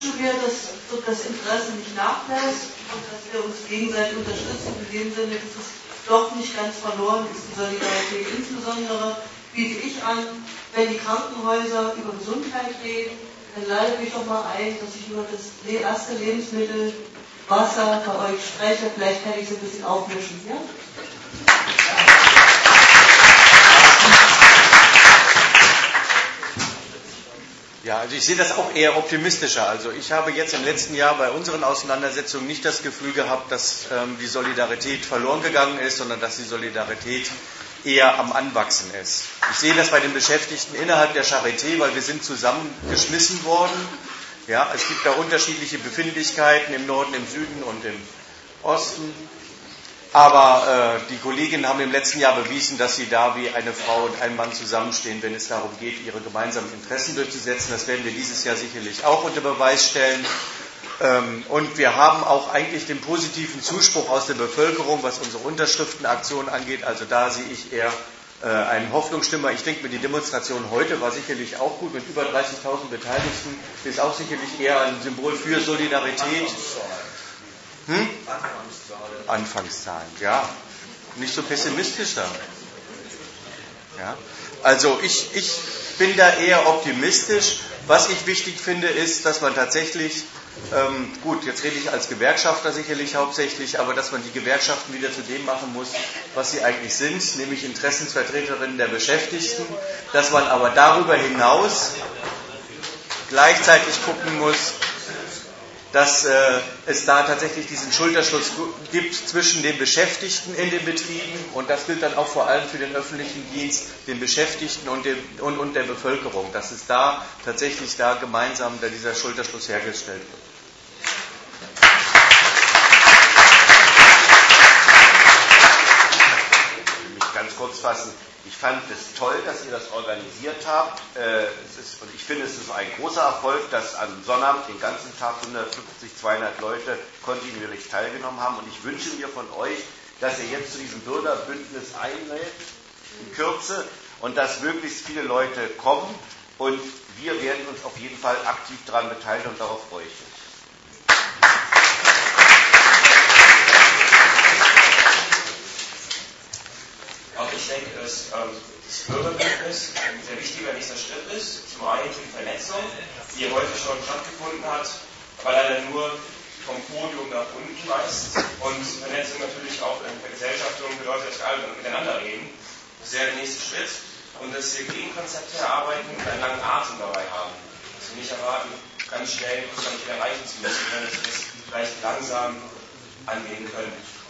wir, dass das Interesse nicht nachlässt und dass wir uns gegenseitig unterstützen. In dem Sinne, dass es doch nicht ganz verloren ist, die Solidarität. Insbesondere biete ich an, wenn die Krankenhäuser über Gesundheit reden, dann lade mich doch mal ein, dass ich über das erste Lebensmittel Wasser bei euch spreche. Vielleicht kann ich es ein bisschen aufmischen. Ja? Ja, also ich sehe das auch eher optimistischer. Also ich habe jetzt im letzten Jahr bei unseren Auseinandersetzungen nicht das Gefühl gehabt, dass die Solidarität verloren gegangen ist, sondern dass die Solidarität eher am Anwachsen ist. Ich sehe das bei den Beschäftigten innerhalb der Charité, weil wir sind zusammengeschmissen worden. Ja, es gibt da unterschiedliche Befindlichkeiten im Norden, im Süden und im Osten. Aber die Kolleginnen haben im letzten Jahr bewiesen, dass sie da wie eine Frau und ein Mann zusammenstehen, wenn es darum geht, ihre gemeinsamen Interessen durchzusetzen. Das werden wir dieses Jahr sicherlich auch unter Beweis stellen. Und wir haben auch eigentlich den positiven Zuspruch aus der Bevölkerung, was unsere Unterschriftenaktion angeht. Also da sehe ich eher einen Hoffnungsstimmer. Ich denke mir, die Demonstration heute war sicherlich auch gut mit über 30.000 Beteiligten. Ist auch sicherlich eher ein Symbol für Solidarität. Anfangszahlen, ja. Nicht so pessimistisch da. Ja. Also ich bin da eher optimistisch. Was ich wichtig finde, ist, dass man tatsächlich, gut, jetzt rede ich als Gewerkschafter sicherlich hauptsächlich, aber dass man die Gewerkschaften wieder zu dem machen muss, was sie eigentlich sind, nämlich Interessensvertreterinnen der Beschäftigten, dass man aber darüber hinaus gleichzeitig gucken muss, dass es da tatsächlich diesen Schulterschluss gibt zwischen den Beschäftigten in den Betrieben und das gilt dann auch vor allem für den öffentlichen Dienst, den Beschäftigten und der Bevölkerung, dass es da tatsächlich gemeinsam dieser Schulterschluss hergestellt wird. Ich will mich ganz kurz fassen. Ich fand es toll, dass ihr das organisiert habt. Und ich finde, es ist ein großer Erfolg, dass am Sonnabend den ganzen Tag 150, 200 Leute kontinuierlich teilgenommen haben. Und ich wünsche mir von euch, dass ihr jetzt zu diesem Bürgerbündnis einlädt, in Kürze, und dass möglichst viele Leute kommen. Und wir werden uns auf jeden Fall aktiv daran beteiligen und darauf freue ich mich. Auch ich denke, dass das Bürgerbündnis ein sehr wichtiger nächster Schritt ist. Zum einen für die Vernetzung, die heute schon stattgefunden hat, aber leider nur vom Podium nach unten weist. Und Vernetzung natürlich auch in der Gesellschaftung bedeutet, dass wir alle miteinander reden. Das ist ja der nächste Schritt. Und dass wir Gegenkonzepte erarbeiten und einen langen Atem dabei haben. Dass wir nicht erwarten, ganz schnell Russland erreichen zu müssen, sondern dass wir das vielleicht langsam angehen können.